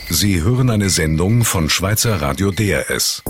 Sie hören eine Sendung von Schweizer Radio DRS.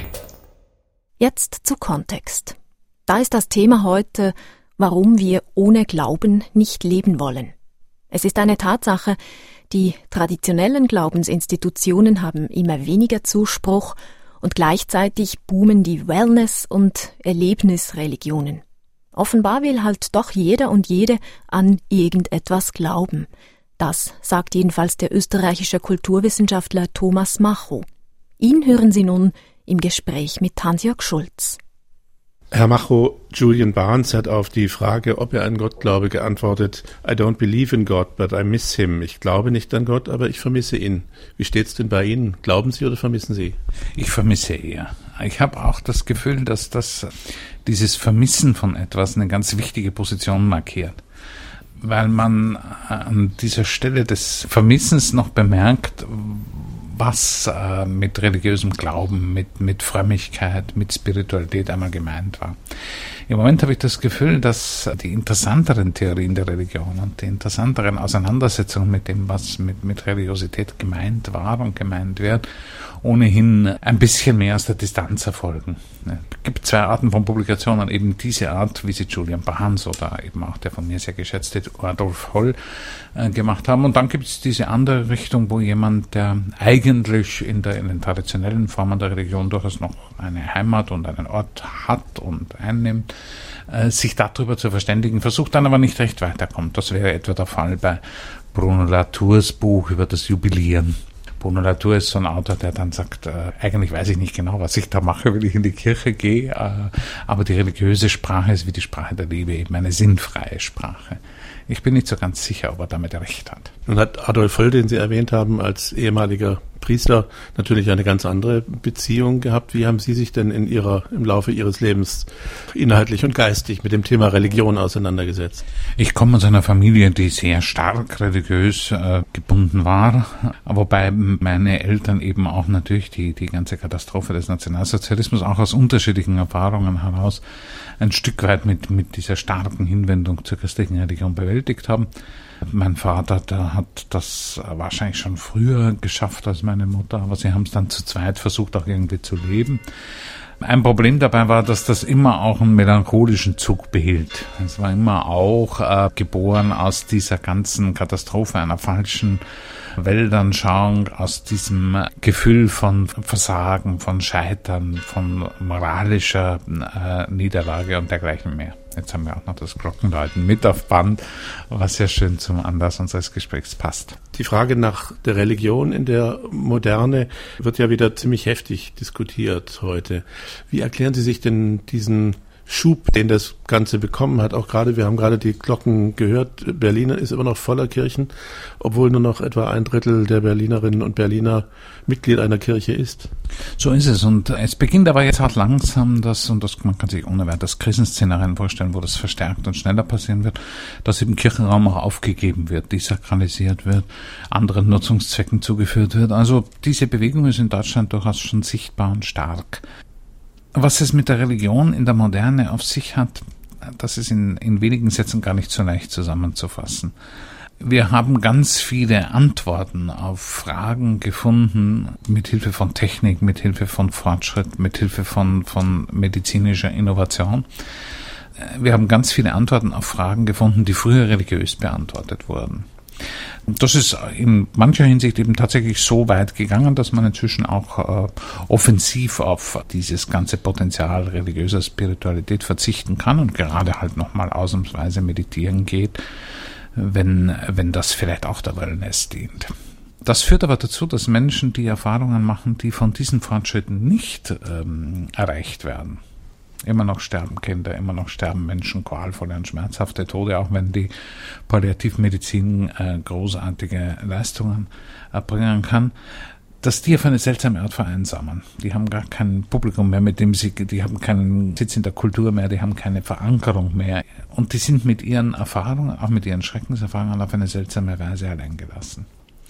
Jetzt zu Kontext. Da ist das Thema heute, warum wir ohne Glauben nicht leben wollen. Es ist eine Tatsache, die traditionellen Glaubensinstitutionen haben immer weniger Zuspruch und gleichzeitig boomen die Wellness- und Erlebnisreligionen. Offenbar will halt doch jeder und jede an irgendetwas glauben. Das sagt jedenfalls der österreichische Kulturwissenschaftler Thomas Macho. Ihn hören Sie nun im Gespräch mit Hans-Jörg Schulz. Herr Macho, Julian Barnes hat auf die Frage, ob er an Gott glaube, geantwortet: I don't believe in God, but I miss him. Ich glaube nicht an Gott, aber ich vermisse ihn. Wie steht's denn bei Ihnen? Glauben Sie oder vermissen Sie? Ich vermisse eher. Ich habe auch das Gefühl, dass dieses Vermissen von etwas eine ganz wichtige Position markiert. Weil man an dieser Stelle des Vermissens noch bemerkt, was mit religiösem Glauben, mit Frömmigkeit, mit Spiritualität einmal gemeint war. Im Moment habe ich das Gefühl, dass die interessanteren Theorien der Religion und die interessanteren Auseinandersetzungen mit dem, was mit Religiosität gemeint war und gemeint wird, ohnehin ein bisschen mehr aus der Distanz erfolgen. Es gibt zwei Arten von Publikationen, eben diese Art, wie sie Julian Barnes oder eben auch der von mir sehr geschätzte Adolf Holl gemacht haben. Und dann gibt es diese andere Richtung, wo jemand, der eigentlich in den traditionellen Formen der Religion durchaus noch eine Heimat und einen Ort hat und einnimmt, sich darüber zu verständigen versucht, dann aber nicht recht weiterkommt. Das wäre etwa der Fall bei Bruno Latours Buch über das Jubilieren. Bruno Latour ist so ein Autor, der dann sagt, eigentlich weiß ich nicht genau, was ich da mache, wenn ich in die Kirche gehe, aber die religiöse Sprache ist wie die Sprache der Liebe, eben eine sinnfreie Sprache. Ich bin nicht so ganz sicher, ob er damit recht hat. Nun hat Adolf Holl, den Sie erwähnt haben, als ehemaliger Priester natürlich eine ganz andere Beziehung gehabt. Wie haben Sie sich denn im Laufe Ihres Lebens inhaltlich und geistig mit dem Thema Religion auseinandergesetzt? Ich komme aus einer Familie, die sehr stark religiös gebunden war, wobei meine Eltern eben auch natürlich die ganze Katastrophe des Nationalsozialismus auch aus unterschiedlichen Erfahrungen heraus ein Stück weit mit dieser starken Hinwendung zur christlichen Religion bewältigt haben. Mein Vater, der hat das wahrscheinlich schon früher geschafft als meine Mutter, aber sie haben es dann zu zweit versucht, auch irgendwie zu leben. Ein Problem dabei war, dass das immer auch einen melancholischen Zug behielt. Es war immer auch geboren aus dieser ganzen Katastrophe einer falschen Weltanschauung, aus diesem Gefühl von Versagen, von Scheitern, von moralischer Niederlage und dergleichen mehr. Jetzt haben wir auch noch das Glockenläuten mit auf Band, was ja schön zum Anlass unseres Gesprächs passt. Die Frage nach der Religion in der Moderne wird ja wieder ziemlich heftig diskutiert heute. Wie erklären Sie sich denn diesen Schub, den das Ganze bekommen hat? Auch gerade, wir haben gerade die Glocken gehört, Berlin ist immer noch voller Kirchen, obwohl nur noch etwa 1/3 der Berlinerinnen und Berliner Mitglied einer Kirche ist. So ist es, und es beginnt aber jetzt auch langsam, man kann sich ohne weiteres Krisenszenarien vorstellen, wo das verstärkt und schneller passieren wird, dass eben Kirchenraum auch aufgegeben wird, desakralisiert wird, anderen Nutzungszwecken zugeführt wird. Also diese Bewegung ist in Deutschland durchaus schon sichtbar und stark. Was es mit der Religion in der Moderne auf sich hat, das ist in wenigen Sätzen gar nicht so leicht zusammenzufassen. Wir haben ganz viele Antworten auf Fragen gefunden, mithilfe von Technik, mithilfe von Fortschritt, mithilfe von medizinischer Innovation. Wir haben ganz viele Antworten auf Fragen gefunden, die früher religiös beantwortet wurden. Das ist in mancher Hinsicht eben tatsächlich so weit gegangen, dass man inzwischen auch offensiv auf dieses ganze Potenzial religiöser Spiritualität verzichten kann und gerade halt nochmal ausnahmsweise meditieren geht, wenn das vielleicht auch der Wellness dient. Das führt aber dazu, dass Menschen die Erfahrungen machen, die von diesen Fortschritten nicht erreicht werden. Immer noch sterben Kinder, immer noch sterben Menschen qualvolle und schmerzhafte Tode, auch wenn die Palliativmedizin großartige Leistungen erbringen kann, dass die auf eine seltsame Art vereinsamen. Die haben gar kein Publikum mehr, die haben keinen Sitz in der Kultur mehr, die haben keine Verankerung mehr. Und die sind mit ihren Erfahrungen, auch mit ihren Schreckenserfahrungen auf eine seltsame Weise alleingelassen.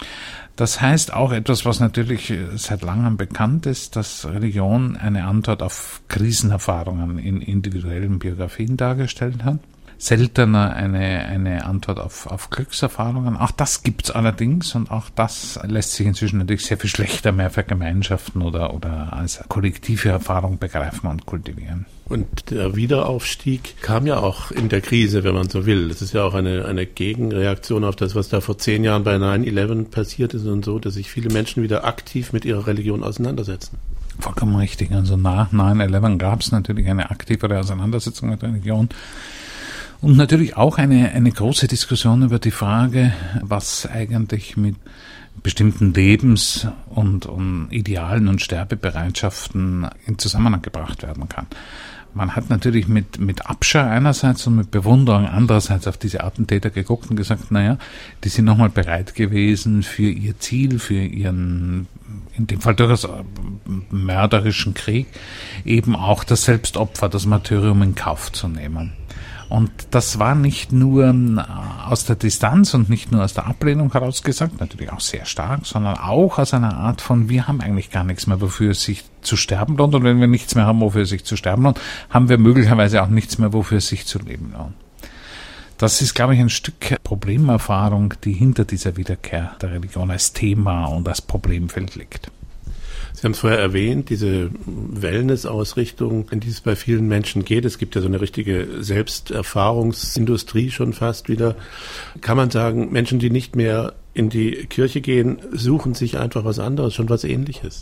Das heißt auch etwas, was natürlich seit langem bekannt ist, dass Religion eine Antwort auf Krisenerfahrungen in individuellen Biografien dargestellt hat. seltener eine Antwort auf Glückserfahrungen. Auch das gibt's allerdings und auch das lässt sich inzwischen natürlich sehr viel schlechter mehr vergemeinschaften oder als kollektive Erfahrung begreifen und kultivieren. Und der Wiederaufstieg kam ja auch in der Krise, wenn man so will. Das ist ja auch eine Gegenreaktion auf das, was da vor 10 Jahren bei 9/11 passiert ist und so, dass sich viele Menschen wieder aktiv mit ihrer Religion auseinandersetzen. Vollkommen richtig. Also nach 9/11 gab es natürlich eine aktivere Auseinandersetzung mit Religion. Und natürlich auch eine große Diskussion über die Frage, was eigentlich mit bestimmten Lebens- und Idealen und Sterbebereitschaften in Zusammenhang gebracht werden kann. Man hat natürlich mit Abscheu einerseits und mit Bewunderung andererseits auf diese Attentäter geguckt und gesagt, naja, die sind nochmal bereit gewesen für ihr Ziel, für ihren, in dem Fall durchaus mörderischen Krieg, eben auch das Selbstopfer, das Martyrium in Kauf zu nehmen. Und das war nicht nur aus der Distanz und nicht nur aus der Ablehnung heraus gesagt, natürlich auch sehr stark, sondern auch aus einer Art von, wir haben eigentlich gar nichts mehr, wofür es sich zu sterben lohnt. Und wenn wir nichts mehr haben, wofür es sich zu sterben lohnt, haben wir möglicherweise auch nichts mehr, wofür es sich zu leben lohnt. Das ist, glaube ich, ein Stück Problemerfahrung, die hinter dieser Wiederkehr der Religion als Thema und als Problemfeld liegt. Sie haben es vorher erwähnt, diese Wellness-Ausrichtung, in die es bei vielen Menschen geht. Es gibt ja so eine richtige Selbsterfahrungsindustrie schon fast wieder. Kann man sagen, Menschen, die nicht mehr in die Kirche gehen, suchen sich einfach was anderes, schon was Ähnliches.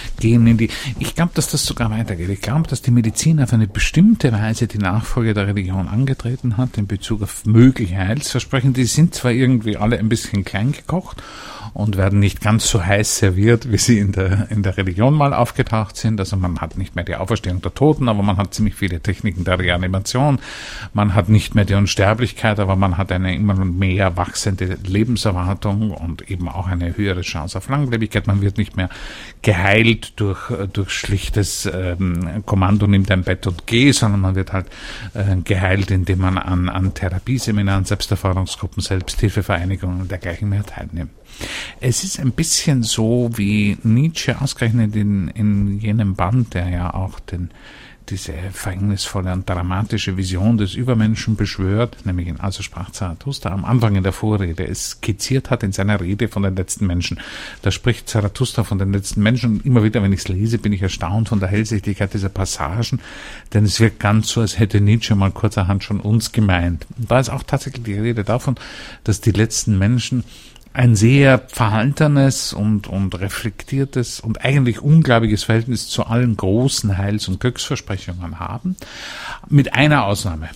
Ich glaube, dass das sogar weitergeht. Ich glaube, dass die Medizin auf eine bestimmte Weise die Nachfolge der Religion angetreten hat in Bezug auf mögliche Heilsversprechen. Die sind zwar irgendwie alle ein bisschen klein gekocht und werden nicht ganz so heiß serviert, wie sie in der Religion mal aufgetaucht sind. Also man hat nicht mehr die Auferstehung der Toten, aber man hat ziemlich viele Techniken der Reanimation. Man hat nicht mehr die Unsterblichkeit, aber man hat eine immer mehr wachsende Lebenserwartung und eben auch eine höhere Chance auf Langlebigkeit. Man wird nicht mehr geheilt durch schlichtes Kommando, nimm dein Bett und geh, sondern man wird halt geheilt, indem man an Therapieseminaren, Selbsterfahrungsgruppen, Selbsthilfevereinigungen und dergleichen mehr teilnimmt. Es ist ein bisschen so, wie Nietzsche ausgerechnet in jenem Band, der ja auch diese verhängnisvolle und dramatische Vision des Übermenschen beschwört, nämlich in Also sprach Zarathustra, am Anfang in der Vorrede es skizziert hat in seiner Rede von den letzten Menschen. Da spricht Zarathustra von den letzten Menschen und immer wieder, wenn ich es lese, bin ich erstaunt von der Hellsichtigkeit dieser Passagen, denn es wirkt ganz so, als hätte Nietzsche mal kurzerhand schon uns gemeint. Und da ist auch tatsächlich die Rede davon, dass die letzten Menschen ein sehr verhaltenes und reflektiertes und eigentlich ungläubiges Verhältnis zu allen großen Heils- und Glücksversprechungen haben, mit einer Ausnahme.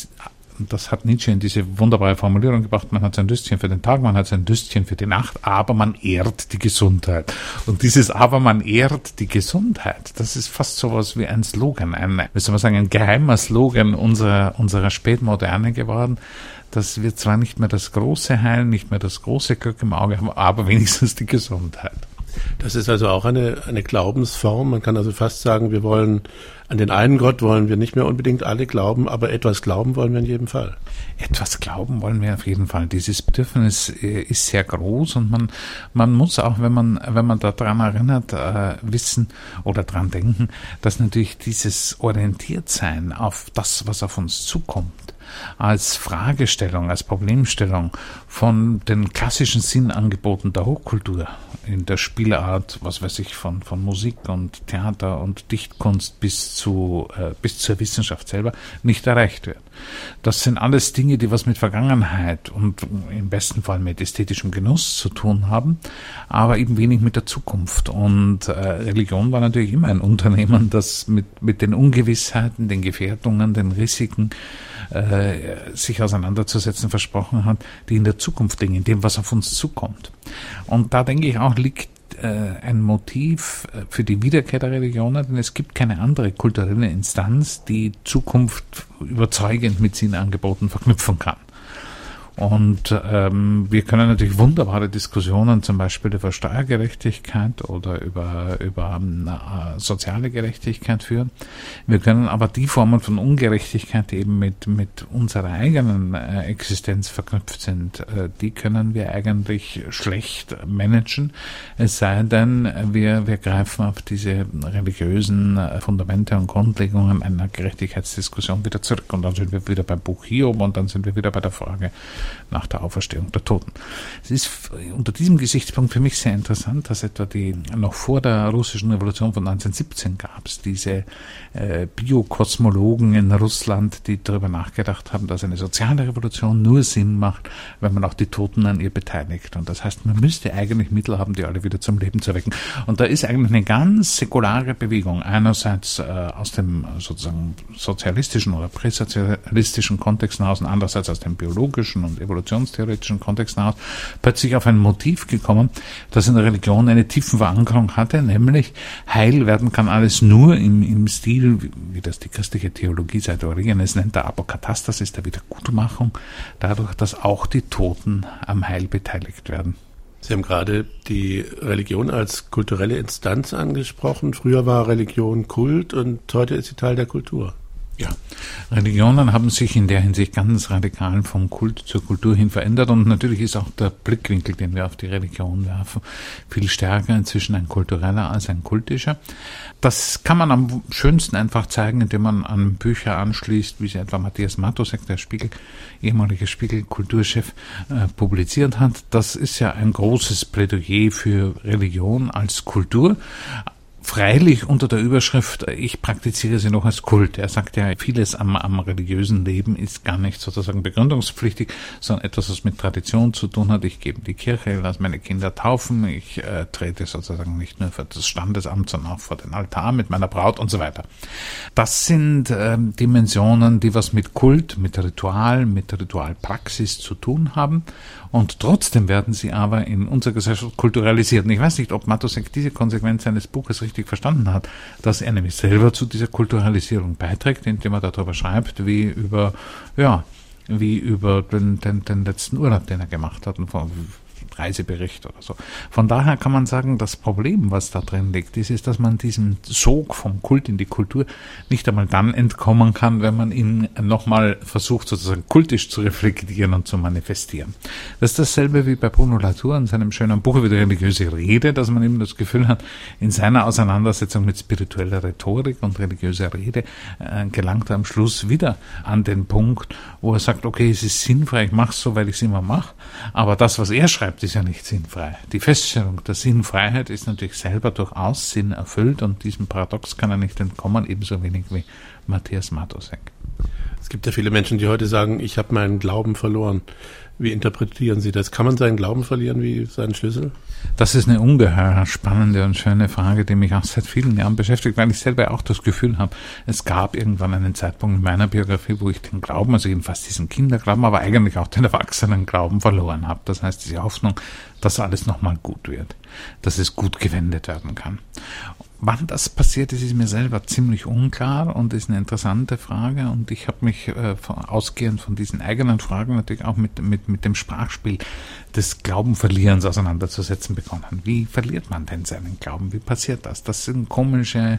Das hat Nietzsche in diese wunderbare Formulierung gebracht, man hat sein Lüstchen für den Tag, man hat sein Lüstchen für die Nacht, aber man ehrt die Gesundheit. Und dieses aber man ehrt die Gesundheit, das ist fast sowas wie ein Slogan, ein geheimer Slogan unserer Spätmoderne geworden. Das wird zwar nicht mehr das große Heil, nicht mehr das große Glück im Auge haben, aber wenigstens die Gesundheit. Das ist also auch eine Glaubensform. Man kann also fast sagen, wir wollen an den einen Gott wollen wir nicht mehr unbedingt alle glauben, aber etwas glauben wollen wir in jedem Fall. Etwas glauben wollen wir auf jeden Fall. Dieses Bedürfnis ist sehr groß und man muss auch, wenn man daran erinnert, wissen oder dran denken, dass natürlich dieses Orientiertsein auf das, was auf uns zukommt, als Fragestellung, als Problemstellung von den klassischen Sinnangeboten der Hochkultur in der Spielart, was weiß ich, von Musik und Theater und Dichtkunst bis zur Wissenschaft selber nicht erreicht wird. Das sind alles Dinge, die was mit Vergangenheit und im besten Fall mit ästhetischem Genuss zu tun haben, aber eben wenig mit der Zukunft. Und Religion war natürlich immer ein Unternehmen, das mit den Ungewissheiten, den Gefährdungen, den Risiken sich auseinanderzusetzen versprochen hat, die in der Zukunft liegen, in dem, was auf uns zukommt. Und da denke ich auch, liegt ein Motiv für die Wiederkehr der Religionen, denn es gibt keine andere kulturelle Instanz, die Zukunft überzeugend mit Sinnangeboten verknüpfen kann. Und wir können natürlich wunderbare Diskussionen zum Beispiel über Steuergerechtigkeit oder über soziale Gerechtigkeit führen. Wir können aber die Formen von Ungerechtigkeit, die eben mit unserer eigenen Existenz verknüpft sind, die können wir eigentlich schlecht managen, es sei denn, wir greifen auf diese religiösen Fundamente und Grundlegungen einer Gerechtigkeitsdiskussion wieder zurück. Und dann sind wir wieder beim Buch Hiob und dann sind wir wieder bei der Frage nach der Auferstehung der Toten. Es ist unter diesem Gesichtspunkt für mich sehr interessant, dass etwa noch vor der russischen Revolution von 1917 gab es diese Biokosmologen in Russland, die darüber nachgedacht haben, dass eine soziale Revolution nur Sinn macht, wenn man auch die Toten an ihr beteiligt. Und das heißt, man müsste eigentlich Mittel haben, die alle wieder zum Leben zu erwecken. Und da ist eigentlich eine ganz säkulare Bewegung, einerseits aus dem sozusagen sozialistischen oder präsozialistischen Kontext hinaus und andererseits aus dem biologischen und evolutionstheoretischen Kontext hinaus, plötzlich auf ein Motiv gekommen, das in der Religion eine tiefe Verankerung hatte, nämlich heil werden kann alles nur im Stil, wie das die christliche Theologie seit Origenes nennt, der Apokatastasis, der Wiedergutmachung, dadurch, dass auch die Toten am Heil beteiligt werden. Sie haben gerade die Religion als kulturelle Instanz angesprochen. Früher war Religion Kult und heute ist sie Teil der Kultur. Ja, Religionen haben sich in der Hinsicht ganz radikal vom Kult zur Kultur hin verändert und natürlich ist auch der Blickwinkel, den wir auf die Religion werfen, viel stärker inzwischen ein kultureller als ein kultischer. Das kann man am schönsten einfach zeigen, indem man an Bücher anschließt, wie sie etwa Matthias Matosek, der ehemalige Spiegel-Kulturchef, publiziert hat. Das ist ja ein großes Plädoyer für Religion als Kultur. Freilich unter der Überschrift, ich praktiziere sie noch als Kult. Er sagt ja, vieles am religiösen Leben ist gar nicht sozusagen begründungspflichtig, sondern etwas, was mit Tradition zu tun hat. Ich gehe in die Kirche, lasse meine Kinder taufen, ich trete sozusagen nicht nur für das Standesamt, sondern auch vor den Altar mit meiner Braut und so weiter. Das sind Dimensionen, die was mit Kult, mit Ritual, mit Ritualpraxis zu tun haben. Und trotzdem werden sie aber in unserer Gesellschaft kulturalisiert. Und ich weiß nicht, ob Matosek diese Konsequenz seines Buches richtig verstanden hat, dass er nämlich selber zu dieser Kulturalisierung beiträgt, indem er darüber schreibt, wie über den letzten Urlaub, den er gemacht hat, und Reisebericht oder so. Von daher kann man sagen, das Problem, was da drin liegt, ist, dass man diesem Sog vom Kult in die Kultur nicht einmal dann entkommen kann, wenn man ihn nochmal versucht, sozusagen kultisch zu reflektieren und zu manifestieren. Das ist dasselbe wie bei Bruno Latour in seinem schönen Buch über die religiöse Rede, dass man eben das Gefühl hat, in seiner Auseinandersetzung mit spiritueller Rhetorik und religiöser Rede gelangt er am Schluss wieder an den Punkt, wo er sagt, okay, es ist sinnfrei, ich mache es so, weil ich es immer mache, aber das, was er schreibt, ist ja nicht sinnfrei. Die Feststellung der Sinnfreiheit ist natürlich selber durchaus Sinn erfüllt und diesem Paradox kann er nicht entkommen, ebenso wenig wie Matthias Matosek. Es gibt ja viele Menschen, die heute sagen, ich habe meinen Glauben verloren. Wie interpretieren Sie das? Kann man seinen Glauben verlieren wie seinen Schlüssel? Das ist eine ungeheuer spannende und schöne Frage, die mich auch seit vielen Jahren beschäftigt, weil ich selber auch das Gefühl habe, es gab irgendwann einen Zeitpunkt in meiner Biografie, wo ich den Glauben, also jedenfalls diesen Kinderglauben, aber eigentlich auch den Erwachsenenglauben verloren habe. Das heißt, diese Hoffnung, dass alles nochmal gut wird, dass es gut gewendet werden kann. Wann das passiert ist mir selber ziemlich unklar und ist eine interessante Frage und ich habe mich ausgehend von diesen eigenen Fragen natürlich auch mit dem Sprachspiel des Glaubenverlierens auseinanderzusetzen begonnen. Wie verliert man denn seinen Glauben? Wie passiert das? Das sind komische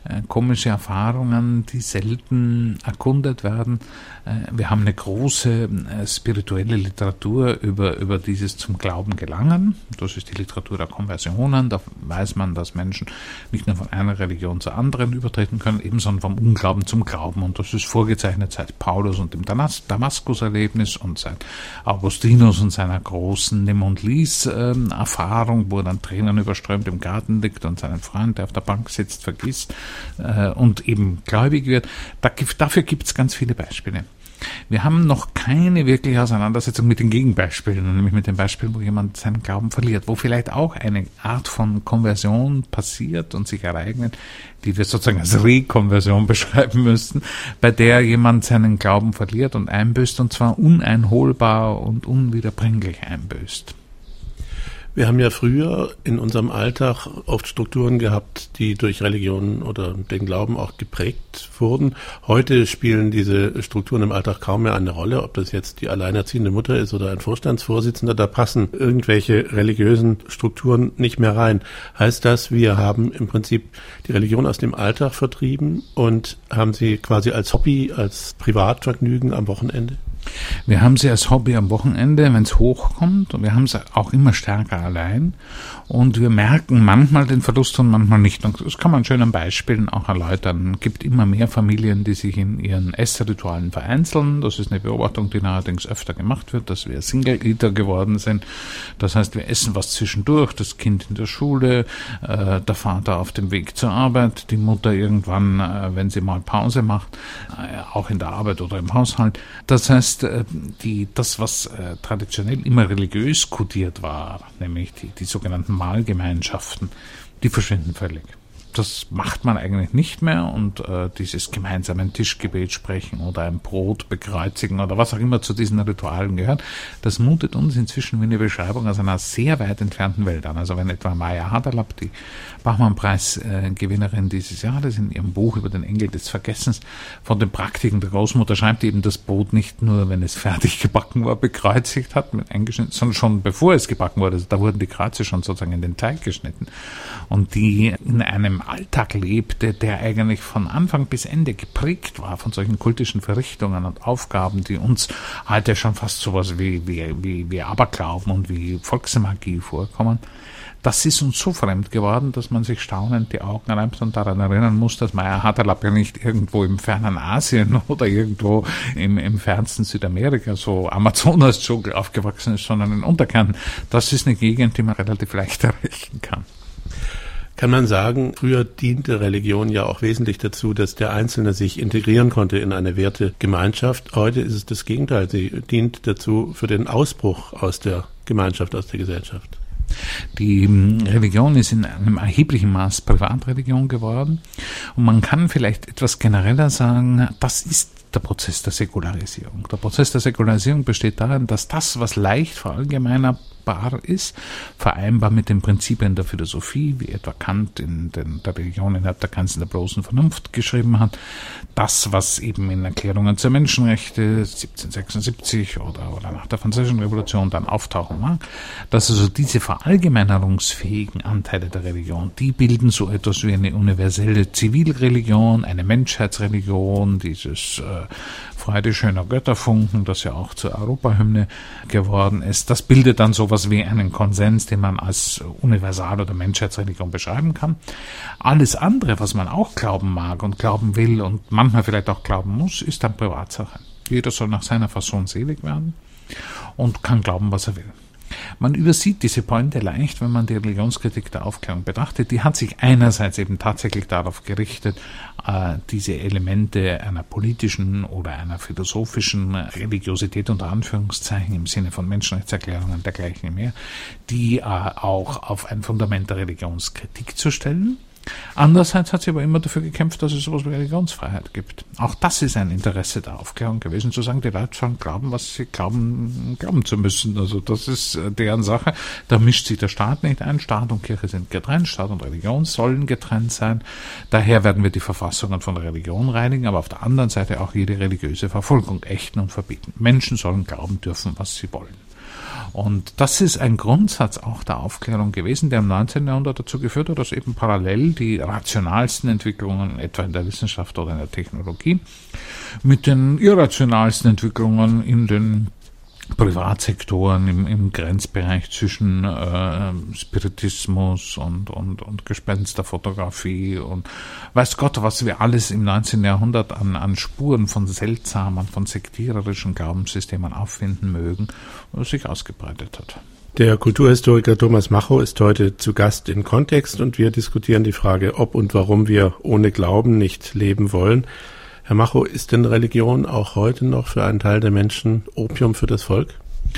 Erfahrungen, die selten erkundet werden. Wir haben eine große spirituelle Literatur über dieses zum Glauben gelangen. Das ist die Literatur der Konversionen. Da weiß man, dass Menschen nicht nur von einer Religion zur anderen übertreten können, eben sondern vom Unglauben zum Glauben. Und das ist vorgezeichnet seit Paulus und dem Damaskus-Erlebnis und seit Augustinus und seiner großen Nimm- und Lies-Erfahrung, wo er dann Tränen überströmt im Garten liegt und seinen Freund, der auf der Bank sitzt, vergisst und eben gläubig wird. Dafür gibt es ganz viele Beispiele. Wir haben noch keine wirkliche Auseinandersetzung mit den Gegenbeispielen, nämlich mit dem Beispiel, wo jemand seinen Glauben verliert, wo vielleicht auch eine Art von Konversion passiert und sich ereignet, die wir sozusagen als Rekonversion beschreiben müssten, bei der jemand seinen Glauben verliert und einbüßt, und zwar uneinholbar und unwiederbringlich einbüßt. Wir haben ja früher in unserem Alltag oft Strukturen gehabt, die durch Religionen oder den Glauben auch geprägt wurden. Heute spielen diese Strukturen im Alltag kaum mehr eine Rolle, ob das jetzt die alleinerziehende Mutter ist oder ein Vorstandsvorsitzender, da passen irgendwelche religiösen Strukturen nicht mehr rein. Heißt das, wir haben im Prinzip die Religion aus dem Alltag vertrieben und haben sie quasi als Hobby, als Privatvergnügen am Wochenende? Wir haben sie als Hobby am Wochenende, wenn es hochkommt, und wir haben sie auch immer stärker allein, und wir merken manchmal den Verlust und manchmal nicht. Und das kann man schön an Beispielen auch erläutern. Es gibt immer mehr Familien, die sich in ihren Essritualen vereinzeln. Das ist eine Beobachtung, die allerdings öfter gemacht wird, dass wir Single-Eater geworden sind. Das heißt, wir essen was zwischendurch, das Kind in der Schule, der Vater auf dem Weg zur Arbeit, die Mutter irgendwann, wenn sie mal Pause macht, auch in der Arbeit oder im Haushalt. Das heißt, das, was traditionell immer religiös kodiert war, nämlich die sogenannten Mahlgemeinschaften, die verschwinden völlig. Das macht man eigentlich nicht mehr, und dieses gemeinsame Tischgebet sprechen oder ein Brot bekreuzigen oder was auch immer zu diesen Ritualen gehört, das mutet uns inzwischen wie eine Beschreibung aus einer sehr weit entfernten Welt an. Also wenn etwa Maja Haderlapp, die Bachmann-Preis-Gewinnerin dieses Jahres, in ihrem Buch über den Engel des Vergessens von den Praktiken der Großmutter schreibt, die eben das Brot nicht nur, wenn es fertig gebacken war, bekreuzigt hat, mit eingeschnitten, sondern schon bevor es gebacken wurde. Also da wurden die Kreuze schon sozusagen in den Teig geschnitten. Und die in einem Alltag lebte, der eigentlich von Anfang bis Ende geprägt war von solchen kultischen Verrichtungen und Aufgaben, die uns heute schon fast sowas wie Aberglauben und wie Volksmagie vorkommen. Das ist uns so fremd geworden, dass man sich staunend die Augen reibt und daran erinnern muss, dass Maja Haderlapp ja nicht irgendwo im fernen Asien oder irgendwo im fernsten Südamerika, so Amazonas-Dschungel aufgewachsen ist, sondern in Unterkärnten. Das ist eine Gegend, die man relativ leicht erreichen kann. Kann man sagen, früher diente Religion ja auch wesentlich dazu, dass der Einzelne sich integrieren konnte in eine Wertegemeinschaft. Heute ist es das Gegenteil. Sie dient dazu für den Ausbruch aus der Gemeinschaft, aus der Gesellschaft. Die Religion ist in einem erheblichen Maß Privatreligion geworden, und man kann vielleicht etwas genereller sagen, das ist der Prozess der Säkularisierung. Der Prozess der Säkularisierung besteht darin, dass das, was leicht verallgemeinerbar ist, vereinbar mit den Prinzipien der Philosophie, wie etwa Kant in der Religion innerhalb der Grenzen der bloßen Vernunft geschrieben hat, das, was eben in Erklärungen zur Menschenrechte 1776 oder nach der Französischen Revolution dann auftauchen mag, dass also diese verallgemeinerungsfähigen Anteile der Religion, die bilden so etwas wie eine universelle Zivilreligion, eine Menschheitsreligion, dieses Freude schöner Götterfunken, das ja auch zur Europahymne geworden ist. Das bildet dann sowas wie einen Konsens, den man als Universal- oder Menschheitsreligion beschreiben kann. Alles andere, was man auch glauben mag und glauben will und manchmal vielleicht auch glauben muss, ist dann Privatsache. Jeder soll nach seiner Fasson selig werden und kann glauben, was er will. Man übersieht diese Pointe leicht, wenn man die Religionskritik der Aufklärung betrachtet. Die hat sich einerseits eben tatsächlich darauf gerichtet, diese Elemente einer politischen oder einer philosophischen Religiosität unter Anführungszeichen im Sinne von Menschenrechtserklärungen und dergleichen mehr, die auch auf ein Fundament der Religionskritik zu stellen. Andererseits hat sie aber immer dafür gekämpft, dass es sowas wie Religionsfreiheit gibt. Auch das ist ein Interesse der Aufklärung gewesen, zu sagen, die Leute sollen glauben, was sie glauben zu müssen. Also das ist deren Sache. Da mischt sich der Staat nicht ein. Staat und Kirche sind getrennt. Staat und Religion sollen getrennt sein. Daher werden wir die Verfassungen von der Religion reinigen, aber auf der anderen Seite auch jede religiöse Verfolgung ächten und verbieten. Menschen sollen glauben dürfen, was sie wollen. Und das ist ein Grundsatz auch der Aufklärung gewesen, der im 19. Jahrhundert dazu geführt hat, dass eben parallel die rationalsten Entwicklungen, etwa in der Wissenschaft oder in der Technologie, mit den irrationalsten Entwicklungen in den Privatsektoren im Grenzbereich zwischen Spiritismus und Gespensterfotografie und weiß Gott, was wir alles im 19. Jahrhundert an Spuren von seltsamen, von sektiererischen Glaubenssystemen auffinden mögen, sich ausgebreitet hat. Der Kulturhistoriker Thomas Macho ist heute zu Gast in Kontext, und wir diskutieren die Frage, ob und warum wir ohne Glauben nicht leben wollen. Herr Macho, ist denn Religion auch heute noch für einen Teil der Menschen Opium für das Volk?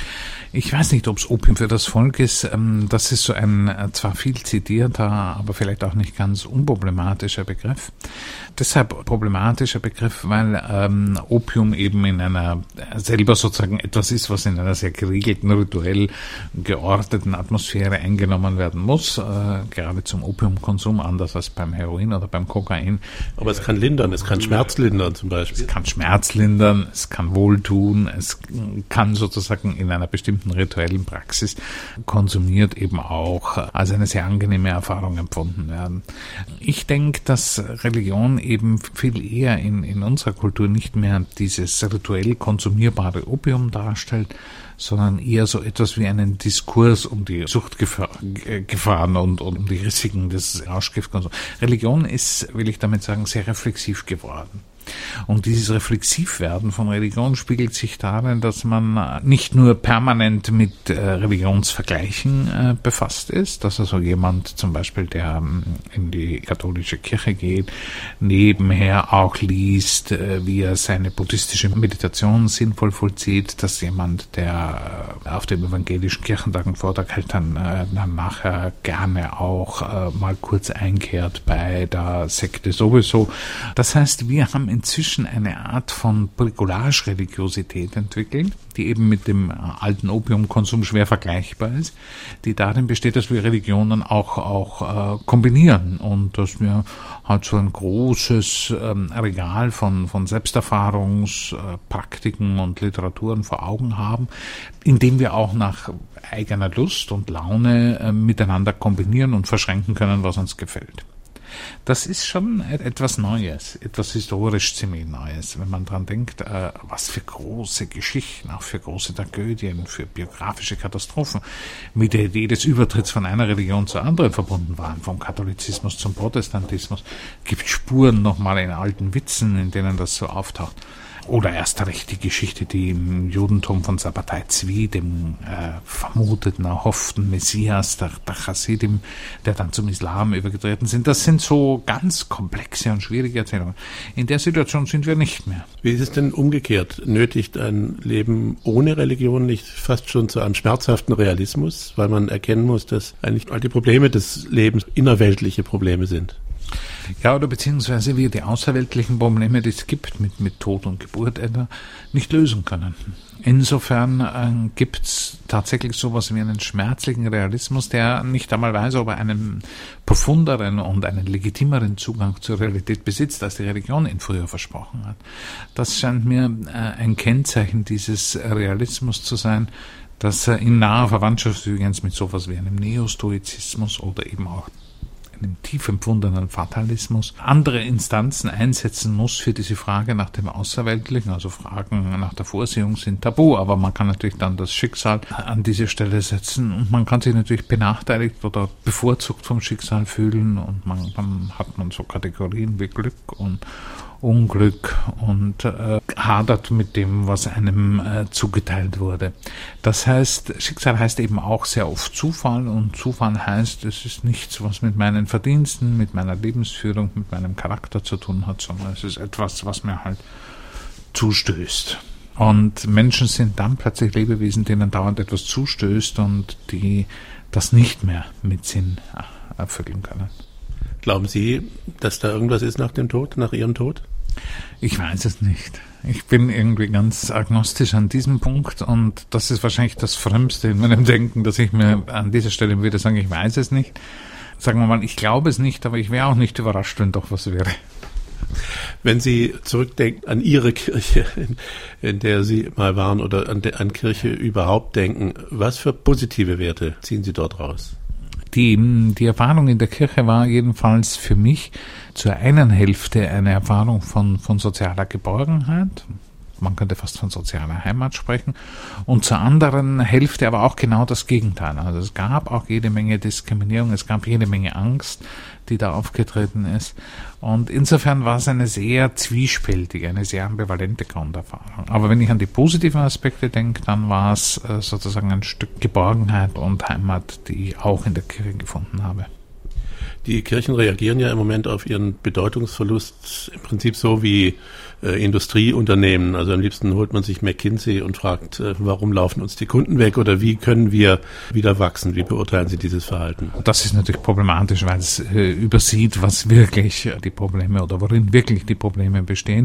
Ich weiß nicht, ob es Opium für das Volk ist. Das ist so ein zwar viel zitierter, aber vielleicht auch nicht ganz unproblematischer Begriff. Deshalb problematischer Begriff, weil Opium eben in einer selber sozusagen etwas ist, was in einer sehr geregelten, rituell geordneten Atmosphäre eingenommen werden muss. Gerade zum Opiumkonsum, anders als beim Heroin oder beim Kokain. Aber es kann lindern, es kann Schmerz lindern zum Beispiel. Es kann Schmerz lindern, es kann wohltun, es kann sozusagen in einer bestimmten rituellen Praxis konsumiert eben auch als eine sehr angenehme Erfahrung empfunden werden. Ich denke, dass Religion eben viel eher in unserer Kultur nicht mehr dieses rituell konsumierbare Opium darstellt, sondern eher so etwas wie einen Diskurs um die Suchtgefahren und um die Risiken des Rauschgiftkonsums. Religion ist, will ich damit sagen, sehr reflexiv geworden. Und dieses Reflexivwerden von Religion spiegelt sich darin, dass man nicht nur permanent mit Religionsvergleichen befasst ist, dass also jemand zum Beispiel, der in die katholische Kirche geht, nebenher auch liest, wie er seine buddhistische Meditation sinnvoll vollzieht, dass jemand, der auf dem evangelischen Kirchentag einen Vortrag hält, dann nachher gerne auch mal kurz einkehrt bei der Sekte sowieso. Das heißt, wir haben inzwischen eine Art von Bricolage-Religiosität entwickelt, die eben mit dem alten Opiumkonsum schwer vergleichbar ist, die darin besteht, dass wir Religionen auch kombinieren und dass wir halt so ein großes Regal von Selbsterfahrungspraktiken und Literaturen vor Augen haben, in dem wir auch nach eigener Lust und Laune miteinander kombinieren und verschränken können, was uns gefällt. Das ist schon etwas Neues, etwas historisch ziemlich Neues, wenn man dran denkt, was für große Geschichten, auch für große Tragödien, für biografische Katastrophen mit der Idee des Übertritts von einer Religion zur anderen verbunden waren, vom Katholizismus zum Protestantismus. Gibt Spuren nochmal in alten Witzen, in denen das so auftaucht. Oder erst recht die Geschichte, die im Judentum von Sabbatai Tzvi, dem vermuteten, erhofften Messias, der Chassidim, der dann zum Islam übergetreten sind. Das sind so ganz komplexe und schwierige Erzählungen. In der Situation sind wir nicht mehr. Wie ist es denn umgekehrt? Nötigt ein Leben ohne Religion nicht fast schon zu einem schmerzhaften Realismus, weil man erkennen muss, dass eigentlich all die Probleme des Lebens innerweltliche Probleme sind? Ja, oder beziehungsweise wir die außerweltlichen Probleme, die es gibt, mit Tod und Geburt etwa, nicht lösen können. Insofern gibt's tatsächlich sowas wie einen schmerzlichen Realismus, der nicht einmal weiß, ob er einen profunderen und einen legitimeren Zugang zur Realität besitzt, als die Religion ihn früher versprochen hat. Das scheint mir ein Kennzeichen dieses Realismus zu sein, dass er in naher Verwandtschaft übrigens mit sowas wie einem Neostoizismus oder eben auch einem tief empfundenen Fatalismus andere Instanzen einsetzen muss für diese Frage nach dem Außerweltlichen. Also Fragen nach der Vorsehung sind tabu, aber man kann natürlich dann das Schicksal an diese Stelle setzen und man kann sich natürlich benachteiligt oder bevorzugt vom Schicksal fühlen und dann hat man so Kategorien wie Glück und Unglück und hadert mit dem, was einem zugeteilt wurde. Das heißt, Schicksal heißt eben auch sehr oft Zufall und Zufall heißt, es ist nichts, was mit meinen Verdiensten, mit meiner Lebensführung, mit meinem Charakter zu tun hat, sondern es ist etwas, was mir halt zustößt. Und Menschen sind dann plötzlich Lebewesen, denen dauernd etwas zustößt und die das nicht mehr mit Sinn erfüllen können. Glauben Sie, dass da irgendwas ist nach dem Tod, nach Ihrem Tod? Ich weiß es nicht. Ich bin irgendwie ganz agnostisch an diesem Punkt und das ist wahrscheinlich das Frömmste in meinem Denken, dass ich mir an dieser Stelle würde sagen, ich weiß es nicht. Sagen wir mal, ich glaube es nicht, aber ich wäre auch nicht überrascht, wenn doch was wäre. Wenn Sie zurückdenken an Ihre Kirche, in der Sie mal waren, oder an Kirche überhaupt denken, was für positive Werte ziehen Sie dort raus? Die Erfahrung in der Kirche war jedenfalls für mich zur einen Hälfte eine Erfahrung von sozialer Geborgenheit. Man könnte fast von sozialer Heimat sprechen. Und zur anderen Hälfte aber auch genau das Gegenteil. Also es gab auch jede Menge Diskriminierung, es gab jede Menge Angst, die da aufgetreten ist. Und insofern war es eine sehr zwiespältige, eine sehr ambivalente Grunderfahrung. Aber wenn ich an die positiven Aspekte denke, dann war es sozusagen ein Stück Geborgenheit und Heimat, die ich auch in der Kirche gefunden habe. Die Kirchen reagieren ja im Moment auf ihren Bedeutungsverlust im Prinzip so wie Industrieunternehmen. Also am liebsten holt man sich McKinsey und fragt, warum laufen uns die Kunden weg oder wie können wir wieder wachsen? Wie beurteilen Sie dieses Verhalten? Das ist natürlich problematisch, weil es übersieht, was wirklich die Probleme oder worin wirklich die Probleme bestehen.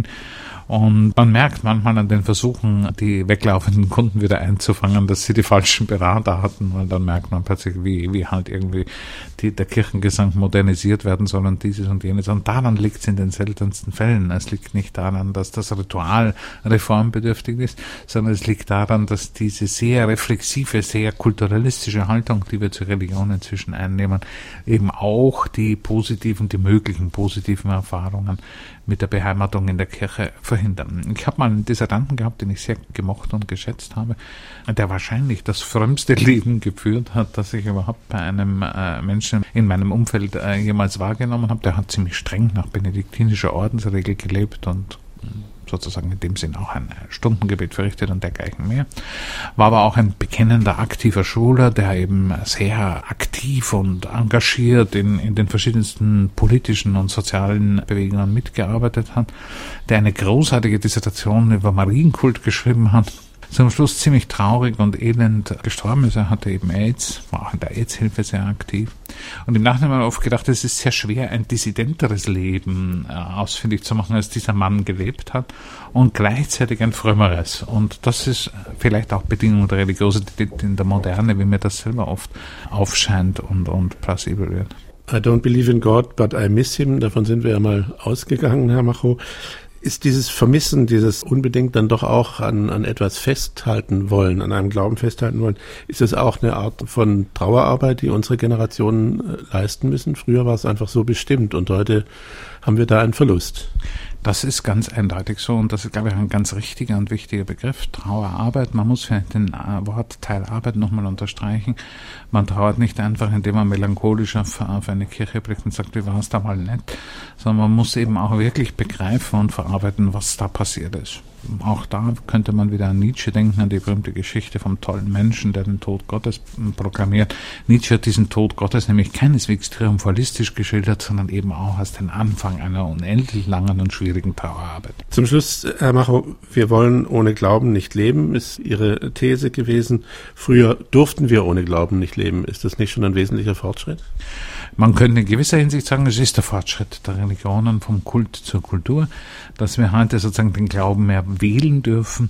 Und man merkt manchmal an den Versuchen, die weglaufenden Kunden wieder einzufangen, dass sie die falschen Berater hatten, weil dann merkt man plötzlich, wie halt irgendwie der Kirchengesang modernisiert werden soll und dieses und jenes. Und daran liegt es in den seltensten Fällen. Es liegt nicht daran, dass das Ritual reformbedürftig ist, sondern es liegt daran, dass diese sehr reflexive, sehr kulturalistische Haltung, die wir zur Religion inzwischen einnehmen, eben auch die möglichen positiven Erfahrungen mit der Beheimatung in der Kirche verhindern. Ich habe mal einen Dissertanten gehabt, den ich sehr gemocht und geschätzt habe, der wahrscheinlich das frömmste Leben geführt hat, das ich überhaupt bei einem Menschen in meinem Umfeld jemals wahrgenommen habe. Der hat ziemlich streng nach benediktinischer Ordensregel gelebt und sozusagen in dem Sinn auch ein Stundengebet verrichtet und dergleichen mehr. War aber auch ein bekennender, aktiver Schüler, der eben sehr aktiv und engagiert in den verschiedensten politischen und sozialen Bewegungen mitgearbeitet hat, der eine großartige Dissertation über Marienkult geschrieben hat, zum Schluss ziemlich traurig und elend gestorben ist. Er hatte eben AIDS, war auch in der AIDS-Hilfe sehr aktiv. Und im Nachhinein habe ich oft gedacht, es ist sehr schwer, ein dissidenteres Leben ausfindig zu machen, als dieser Mann gelebt hat und gleichzeitig ein frömmeres. Und das ist vielleicht auch Bedingung der Religiosität in der Moderne, wie mir das selber oft aufscheint und plausibel wird. I don't believe in God, but I miss him. Davon sind wir ja mal ausgegangen, Herr Machow. Ist dieses Vermissen, dieses unbedingt dann doch auch an etwas festhalten wollen, an einem Glauben festhalten wollen, ist das auch eine Art von Trauerarbeit, die unsere Generationen leisten müssen? Früher war es einfach so bestimmt und heute haben wir da einen Verlust. Das ist ganz eindeutig so und das ist, glaube ich, ein ganz richtiger und wichtiger Begriff, Trauerarbeit. Man muss vielleicht den Wortteil Arbeit nochmal unterstreichen. Man trauert nicht einfach, indem man melancholisch auf eine Kirche blickt und sagt, wie war es da mal nett, sondern man muss eben auch wirklich begreifen und verarbeiten, was da passiert ist. Auch da könnte man wieder an Nietzsche denken, an die berühmte Geschichte vom tollen Menschen, der den Tod Gottes proklamiert. Nietzsche hat diesen Tod Gottes nämlich keineswegs triumphalistisch geschildert, sondern eben auch als den Anfang einer unendlich langen und schwierigen Trauerarbeit. Zum Schluss, Herr Machow, wir wollen ohne Glauben nicht leben, ist Ihre These gewesen. Früher durften wir ohne Glauben nicht leben. Ist das nicht schon ein wesentlicher Fortschritt? Man könnte in gewisser Hinsicht sagen, es ist der Fortschritt der Religionen vom Kult zur Kultur, dass wir heute sozusagen den Glauben mehr wählen dürfen.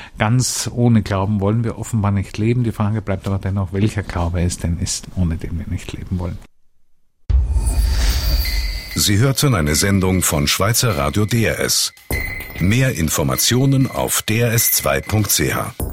Ganz ohne Glauben wollen wir offenbar nicht leben. Die Frage bleibt aber dennoch, welcher Glaube es denn ist, ohne den wir nicht leben wollen. Sie hörten eine Sendung von Schweizer Radio DRS. Mehr Informationen auf drs2.ch.